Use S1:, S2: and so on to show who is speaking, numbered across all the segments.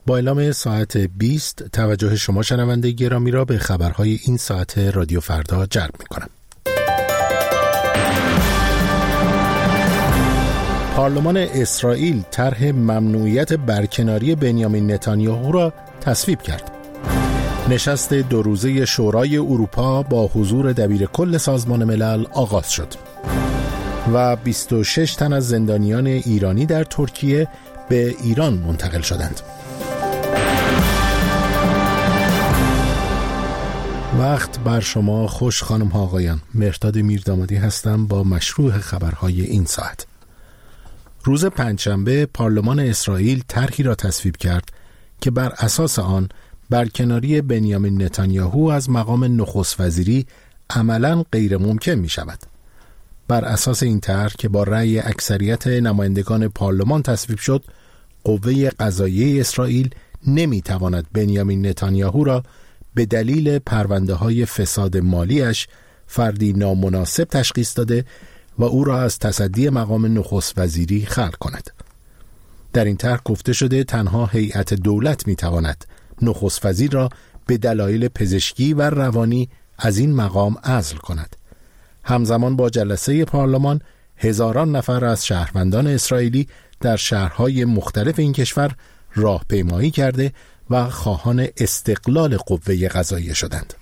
S1: با اعلام ساعت 20 توجه شما شنونده گرامی را به خبرهای این ساعت رادیو فردا جلب می‌کنم. پارلمان اسرائیل طرح ممنوعیت برکناری بنیامین نتانیاهو را تصویب کرد. نشست 2 روزه شورای اروپا با حضور دبیرکل سازمان ملل آغاز شد و 26 تن از زندانیان ایرانی در ترکیه به ایران منتقل شدند. وقت بر شما خوش خانم ها آقایان. مهرداد میردامادی هستم با مشروع خبرهای این ساعت. روز پنجشنبه پارلمان اسرائیل طرحی را تصویب کرد که بر اساس آن برکناری بنیامین نتانیاهو از مقام نخست وزیری عملاً غیر ممکن می شود. بر اساس این طرح که با رأی اکثریت نمایندگان پارلمان تصویب شد، قوه قضاییه اسرائیل نمی تواند بنیامین نتانیاهو را به دلیل پرونده‌های فساد مالیش فردی نامناسب تشخیص داده و او را از تصدی مقام نخست وزیری خلع کند. در این طرح گفته شده تنها هیئت دولت می تواند نخست وزیر را به دلایل پزشکی و روانی از این مقام عزل کند. همزمان با جلسه پارلمان هزاران نفر از شهروندان اسرائیلی در شهرهای مختلف این کشور راهپیمایی کرده و خواهان استقلال قوه قضاییه شدند.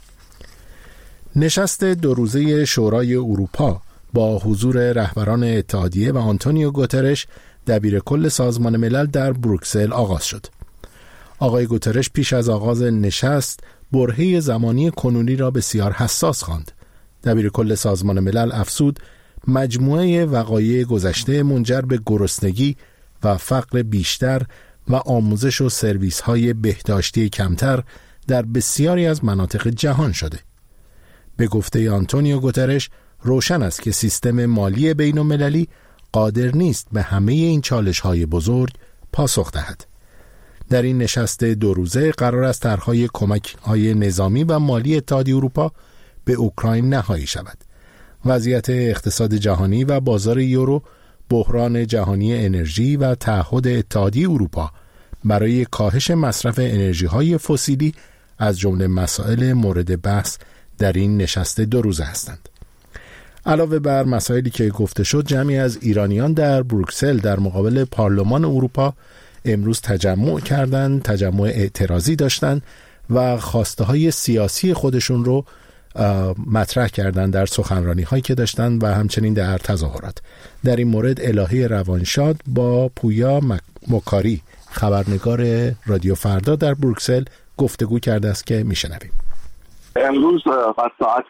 S1: نشست 2 روزه شورای اروپا با حضور رهبران اتحادیه و آنتونیو گوترش دبیرکل سازمان ملل در بروکسل آغاز شد. آقای گوترش پیش از آغاز نشست برهه زمانی کنونی را بسیار حساس خواند. دبیرکل سازمان ملل افزود مجموعه وقایع گذشته منجر به گرسنگی و فقر بیشتر و آموزش و سرویس‌های بهداشتی کمتر در بسیاری از مناطق جهان شده. به گفته آنتونیو گوترش روشن است که سیستم مالی بین‌المللی قادر نیست به همه این چالش‌های بزرگ پاسخ دهد. در این نشست 2 روزه قرار است طرح‌های کمک‌های نظامی و مالی اتحادیه اروپا به اوکراین نهایی شود. وضعیت اقتصاد جهانی و بازار یورو، بحران جهانی انرژی و تعهد اتحادیه اروپا برای کاهش مصرف انرژی‌های فسیلی از جمله مسائل مورد بحث در این نشست 2 روزه هستند. علاوه بر مسائلی که گفته شد، جمعی از ایرانیان در بروکسل در مقابل پارلمان اروپا امروز تجمع کردند، تجمع اعتراضی داشتند و خواسته‌های سیاسی خودشون رو مطرح کردند در سخنرانی‌هایی که داشتند و همچنین در تظاهرات. در این مورد الهه روانشاد با پویا مکاری خبرنگار رادیو فردا در بروکسل گفتگو کرده است که میشنویم.
S2: امروز از ساعت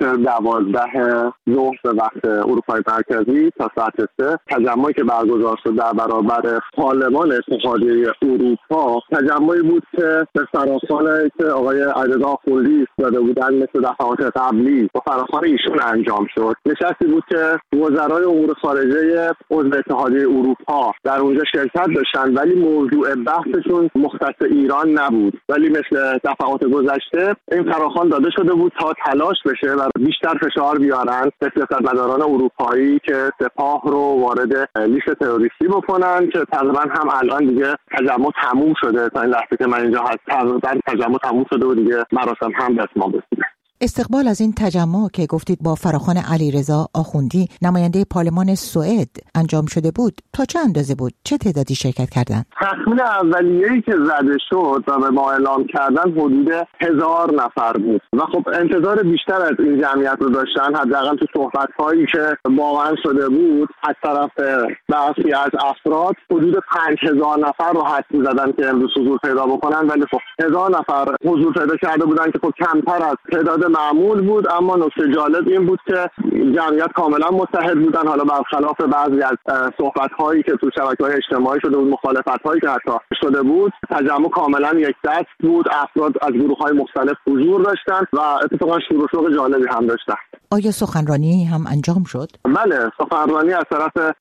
S2: 12 ظهر به وقت اروپای مرکزی تا ساعت 3 تجمعی که برگزار شد در برابر پارلمان اتحادیه اروپا تجمعی بود که به فراخوان که آقای علیرضا آخوندی داده بودن مثل دفعات قبلی با فراخوان ایشون انجام شد. نشستی بود که وزرای امور خارجه عضو اتحادیه اروپا در اونجا شرکت داشتن، ولی موضوع بحثشون مختص ایران نبود، ولی مثل دفعات گذشته این فراخوان داده شده بود تا تلاش بشه و بیشتر فشار بیارن به سیاستمداران اروپایی که سپاه رو وارد لیست تروریستی بکنن که تقریبا هم الان دیگه تجمع تموم شده. تا این لحظه که من اینجا هستم تجمع تموم شده و دیگه مراسم هم به اتمام رسیده.
S3: استقبال از این تجمع که گفتید با فراخوان علیرضا آخوندی نماینده پارلمان سوئد انجام شده بود تا چه اندازه بود؟ چه تعدادی شرکت کردن؟
S2: تخمین اولیه‌ای که زده شد و به ما اعلام کردن حدود 1000 نفر بود و خب انتظار بیشتر از این جمعیت رو داشتن. حداقل تو صحبت‌هایی که واقعا شده بود از طرف برخی از افراد حدود 5000 نفر رو حدس می‌زدن که امروز حضور پیدا بکنن، ولی خب 1000 نفر حضور پیدا کرده بودن که خب کمتر از تعداد معمول بود. اما نکته جالب این بود که جمعیت کاملا متحد بودن، حالا برخلاف بعضی از صحبت‌هایی که تو شبکه‌های اجتماعی شده بود، مخالفت‌هایی که حتی شده بود. تجمع کاملا یک دست بود، افراد از گروه‌های مختلف حضور داشتن و اتفاقا شروع جالبی هم داشتن.
S3: آیا سخنرانی هم انجام شد؟
S2: بله، سخنرانی از طرف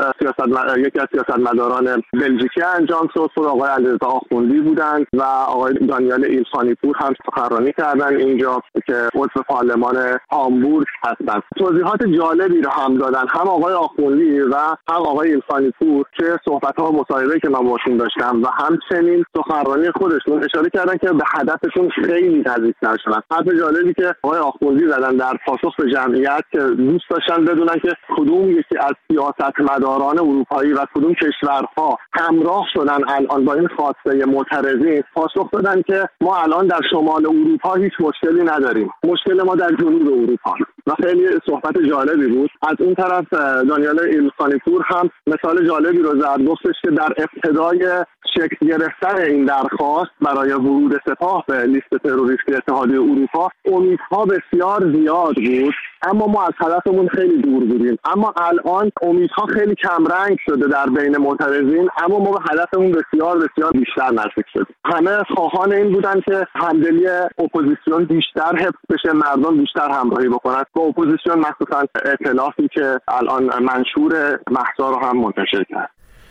S2: یکی از سیاستمداران بلژیکی انجام شد. خود آقای علیرضا آخوندی بودند و آقای دانیال ایلخانی-پور هم سخنرانی کردن اینجا که عضو پارلمان هامبورگ هستند. توضیحات جالبی رو هم دادن، هم آقای آخوندی و هم آقای ایلخانی-پور که صحبت‌ها و مصاحبه‌ای که من باشون داشتم و همچنین سخنرانی خودشون اشاره کردن که به هدفشون خیلی نزدیک‌تر شدن. حرف جالبی که آقای آخوندی زدن در پاسخ به جمعیت که دوست داشتن بدونن که کدوم یکی از سیاستمداران اروپایی و کدوم کشورها همراه شدن الان با این خواسته معترضین، پاسخ دادن که ما الان در شمال اروپا هیچ مشکلی نداریم، مشکل ما در جنوب اروپا. و خیلی صحبت جالبی بود. از اون طرف دانیال ایلخانی-پور هم مثال جالبی رو زد، گفتش که در ابتدای شکل گرفتن این درخواست برای ورود سپاه به لیست تروریستی اتحادیه اروپا امیدها بسیار زیاد بود، اما ما از هدفمون خیلی دور بودیم. اما الان امیدها خیلی کمرنگ شده در بین معترضین، اما ما به هدفمون بسیار بسیار بیشتر نزدیک شدیم. همه خواهان این بودن که همدلی اپوزیسیون بیشتر حفظ بشه، مردم بیشتر همراهی بکنن با اپوزیسیون، مخصوصا ائتلافی که الان منشور مهسا رو هم منتشر کرد.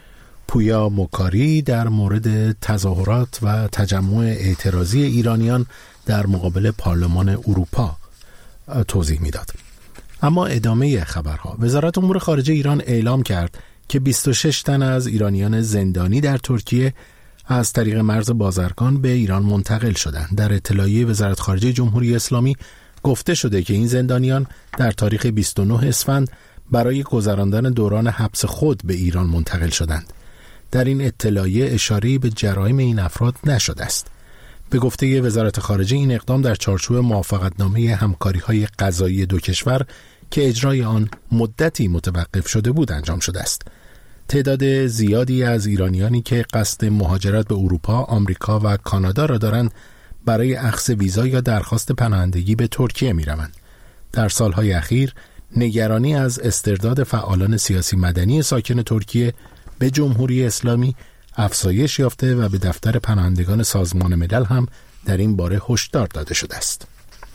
S1: پویا مکاری در مورد تظاهرات و تجمع اعتراضی ایرانیان در مقابل پارلمان اروپا توضیح میداد. اما ادامه خبرها، وزارت امور خارجه ایران اعلام کرد که 26 تن از ایرانیان زندانی در ترکیه از طریق مرز بازرگان به ایران منتقل شدند. در اطلاعیه وزارت خارجه جمهوری اسلامی گفته شده که این زندانیان در تاریخ 29 اسفند برای گذراندن دوران حبس خود به ایران منتقل شدند. در این اطلاعیه اشاره‌ای به جرایم این افراد نشده است. به گفته وزارت خارجه این اقدام در چارچوب موافقتنامه همکاری‌های قضایی دو کشور که اجرای آن مدتی متوقف شده بود انجام شده است. تعداد زیادی از ایرانیانی که قصد مهاجرت به اروپا، آمریکا و کانادا را دارند برای اخذ ویزا یا درخواست پناهندگی به ترکیه می‌روند. در سالهای اخیر نگرانی از استرداد فعالان سیاسی مدنی ساکن ترکیه به جمهوری اسلامی افزایش یافته و به دفتر پناهندگان سازمان ملل هم در این باره هشدار داده شده است.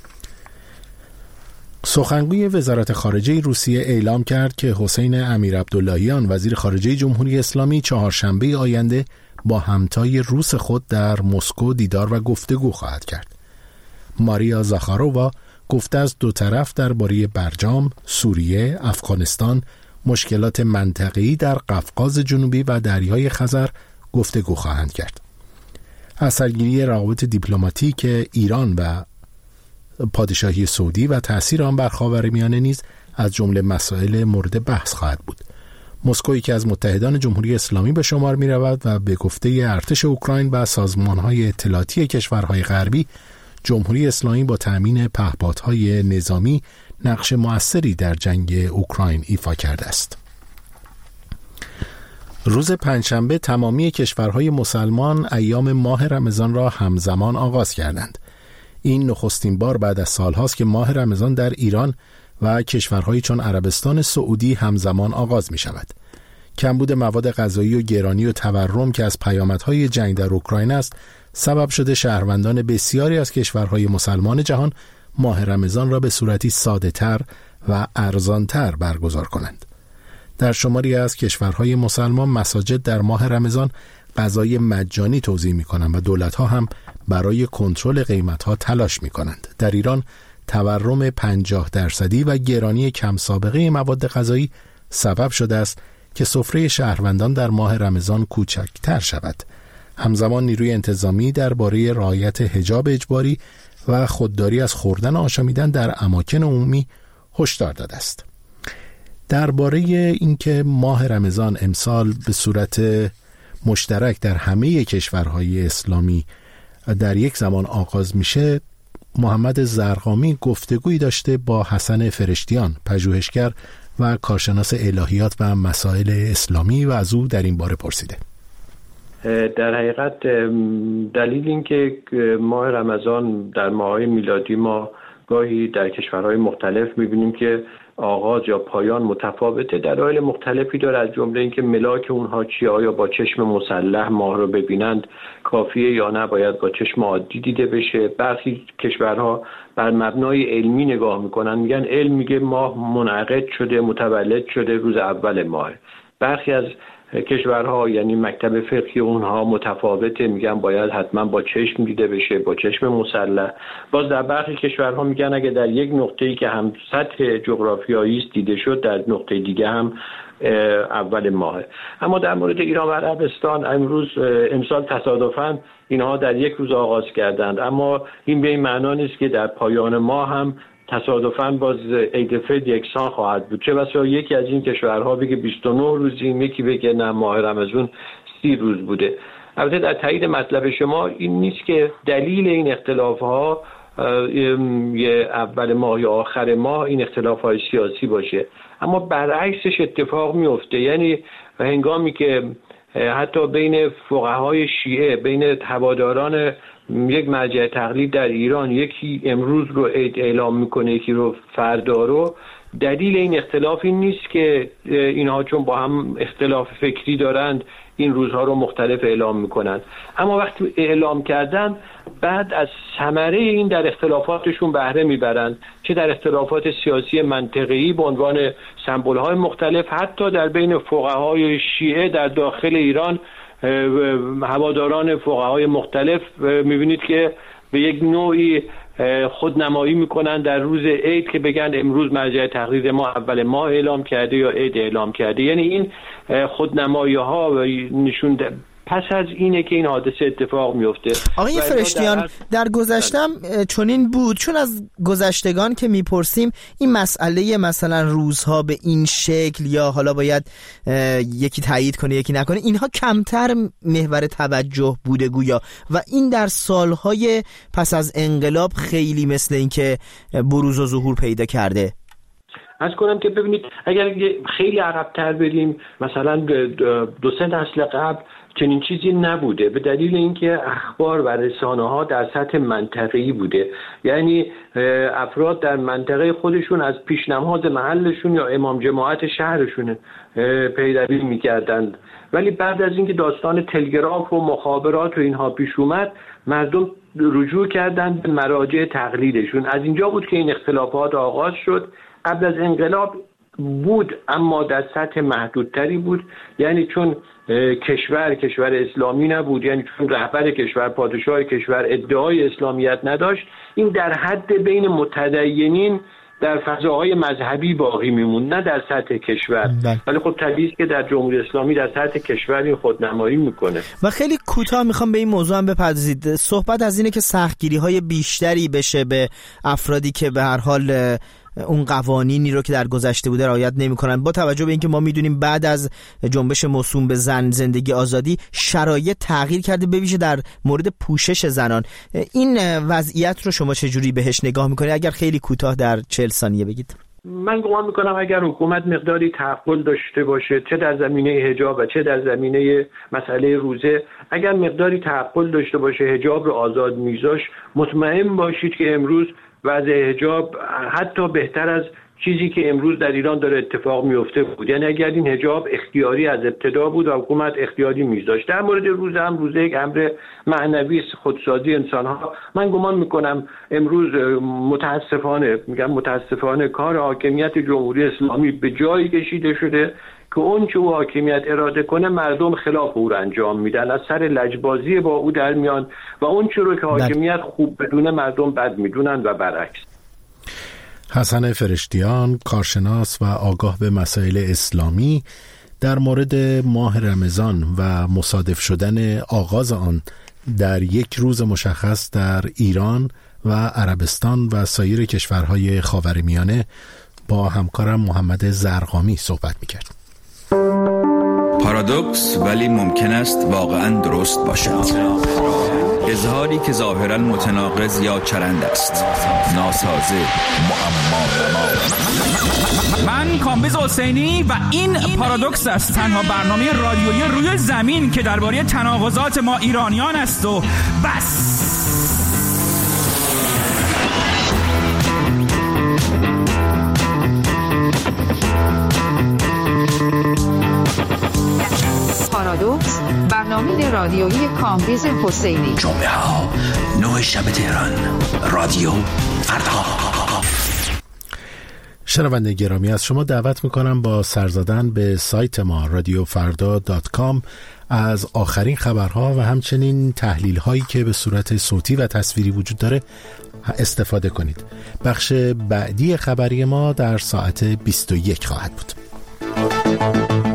S1: سخنگوی وزارت خارجه روسیه اعلام کرد که حسین امیرعبداللهیان وزیر خارجه جمهوری اسلامی چهارشنبه آینده با همتای روس خود در مسکو دیدار و گفتگو خواهد کرد. ماریا زاخارووا گفته از دو طرف درباره برجام، سوریه، افغانستان، مشکلات منطقه‌ای در قفقاز جنوبی و دریای خزر گفتگو خواهند کرد. اثرگیری روابط دیپلماتیک ایران و پادشاهی سعودی و تأثیر آن بر خاورمیانه نیز از جمله مسائل مورد بحث خواهد بود. مسکو که از متحدان جمهوری اسلامی به شمار می رود و به گفته ارتش اوکراین و سازمان‌های اطلاعاتی کشورهای غربی، جمهوری اسلامی با تأمین پهپادهای نظامی نقش مؤثری در جنگ اوکراین ایفا کرده است. روز پنجشنبه تمامی کشورهای مسلمان ایام ماه رمضان را همزمان آغاز کردند. این نخستین بار بعد از سالهاست که ماه رمضان در ایران و کشورهایی چون عربستان سعودی همزمان آغاز می شود. کمبود مواد غذایی و گرانی و تورم که از پیامدهای جنگ در اوکراین است، سبب شده شهروندان بسیاری از کشورهای مسلمان جهان ماه رمضان را به صورتی ساده‌تر و ارزان‌تر برگزار کنند. در شماری از کشورهای مسلمان مساجد در ماه رمضان غذای مجانی توزیع می‌کنند و دولت‌ها هم برای کنترل قیمت‌ها تلاش می‌کنند. در ایران تورم 50% و گرانی کم سابقه مواد غذایی سبب شده است که سفره شهروندان در ماه رمضان کوچکتر شود. همزمان نیروی انتظامی درباره رعایت حجاب اجباری و خودداری از خوردن و آشامیدن در اماکن عمومی هشدار داده است. درباره اینکه ماه رمضان امسال به صورت مشترک در همه کشورهای اسلامی در یک زمان آغاز میشه، محمد زرقامی گفتگویی داشته با حسن فرشتیان، پژوهشگر و کارشناس الهیات و مسائل اسلامی و از او در این باره پرسیده.
S4: در حقیقت دلیل این که ماه رمضان در ماه‌های میلادی ما گاهی در کشورهای مختلف می‌بینیم که آغاز یا پایان متفاوته. دلایل مختلفی داره، از جمله اینکه ملاک اونها چیه، آیا با چشم مسلح ماه رو ببینند کافیه یا نه باید با چشم عادی دیده بشه. برخی کشورها بر مبنای علمی نگاه میکنن، میگن علم میگه ماه منعقد شده، متولد شده روز اول ماه. برخی از کشورها یعنی مکتب فقهی اونها متفاوته، میگن باید حتما با چشم دیده بشه، با چشم مسلح. باز در برخی کشورها میگن اگه در یک نقطه‌ای که هم سطح جغرافیایی است دیده شد، در نقطه دیگه هم اول ماه. اما در مورد ایران و عربستان امسال تصادفاً اینها در یک روز آغاز کردند، اما این به این معنا نیست که در پایان ماه هم تصادفاً باز عید فطر یکسان خواهد بود. چه بسا یکی از این کشورها بگه 29 روزیم، یکی بگه نه ماه رمضان 30 روز بوده. البته در تایید مطلب شما این نیست که دلیل این اختلاف‌ها اول ماه یا آخر ماه این اختلاف‌های سیاسی باشه، اما برعکسش اتفاق میفته. یعنی هنگامی که حتی بین فقهای شیعه، بین هواداران یک مرجع تقلید در ایران، یکی امروز رو عید اعلام میکنه، یکی رو فردا رو، دلیل این اختلاف این نیست که اینها چون با هم اختلاف فکری دارند این روزها رو مختلف اعلام میکنند، اما وقتی اعلام کردن بعد از ثمره این در اختلافاتشون بهره میبرند، چه در اختلافات سیاسی منطقه‌ای به عنوان سمبول‌های مختلف، حتی در بین فقهای شیعه در داخل ایران هواداران فقهای مختلف میبینید که به یک نوعی خودنمایی میکنن در روز عید که بگن امروز مرجع تقلید ما اول ماه اعلام کرده یا عید اعلام کرده. یعنی این خودنمایی ها نشون پس از اینه که این حادثه اتفاق میفته.
S5: آقای فرشتیان در گذشتم چنین بود، چون از گذشتگان که میپرسیم این مسئله مثلا روزها به این شکل یا حالا باید یکی تایید کنه یکی نکنه، اینها کمتر محور توجه بوده گویا، و این در سالهای پس از انقلاب خیلی مثل این که بروز و ظهور پیدا کرده.
S4: از کنم که ببینید اگر خیلی عقب‌تر بریم، مثلا 2-3 نسل قبل چنین چیزی نبوده، به دلیل اینکه اخبار و رسانه‌ها در سطح منطقه‌ای بوده. یعنی افراد در منطقه خودشون از پیشنهاد محلشون یا امام جماعت شهرشون پیروی می‌کردند، ولی بعد از اینکه داستان تلگراف و مخابرات و اینها پیش اومد، مردم رجوع کردند به مراجع تقلیدشون. از اینجا بود که این اختلافات آغاز شد. قبل از انقلاب بود اما در سطح محدودتری بود، یعنی چون کشور اسلامی نبود، یعنی چون رهبر کشور، پادشاه کشور ادعای اسلامیت نداشت، این در حد بین متدینین در فضاهای مذهبی باقی میمون، نه در سطح کشور. ولی خب طبیعی است که در جمهوری اسلامی در سطح کشور این خودنمایی میکنه.
S5: و خیلی کوتاه میخوام به این موضوع هم بپردازید. صحبت از اینه که سختگیری‌های بیشتری بشه به افرادی که به هر حال اون قوانینی رو که در گذشته بوده رعایت نمی‌کنن، با توجه به اینکه ما می‌دونیم بعد از جنبش موسوم به زن زندگی آزادی شرایط تغییر کرده، به ویژه در مورد پوشش زنان. این وضعیت رو شما چجوری بهش نگاه می‌کنید؟ اگر خیلی کوتاه در 40 ثانیه بگید.
S4: من گمان میکنم اگر حکومت مقداری تعقل داشته باشه، چه در زمینه حجاب و چه در زمینه مسئله روزه، اگر مقداری تعقل داشته باشه، حجاب رو آزاد میذاش، مطمئن باشید که امروز وضع حجاب حتی بهتر از چیزی که امروز در ایران داره اتفاق میفته بود. یعنی اگر این حجاب اختیاری از ابتدا بود و حکومت اختیاری میذاشت. در مورد روزه هم روزه یک امر معنوی خودسازی انسان‌ها. من گمان میکنم امروز متاسفانه کار حاکمیت جمهوری اسلامی به جایی کشیده شده که اون چه او حاکمیت اراده کنه مردم خلاف او را انجام میدن، از سر لجبازی با او در میان و اون چه رو که حاکمیت خوب بدونه مردم بد میدونن و برعکس.
S1: حسن فرشتیان، کارشناس و آگاه به مسائل اسلامی، در مورد ماه رمضان و مصادف شدن آغاز آن در یک روز مشخص در ایران و عربستان و سایر کشورهای خاورمیانه با همکارم محمد زرقامی صحبت می‌کرد.
S6: پارادوکس ولی ممکن است واقعاً درست باشد. اظهاری که ظاهراً متناقض یا چرند است، ناسازه، معما.
S7: من کامبیز حسینی و این پارادوکس است، تنها برنامه رادیویی روی زمین که درباره تناقضات ما ایرانیان است و بس.
S8: پارادوکس، برنامه رادیویی کامبیز حسینی.
S6: جمعه ها 9 شب تهران، رادیو فردا.
S1: شنونده گرامی، از شما دعوت میکنم با سر زدن به سایت ما radiofarda.com از آخرین خبرها و همچنین تحلیل هایی که به صورت صوتی و تصویری وجود داره استفاده کنید. بخش بعدی خبری ما در ساعت 21 خواهد بود.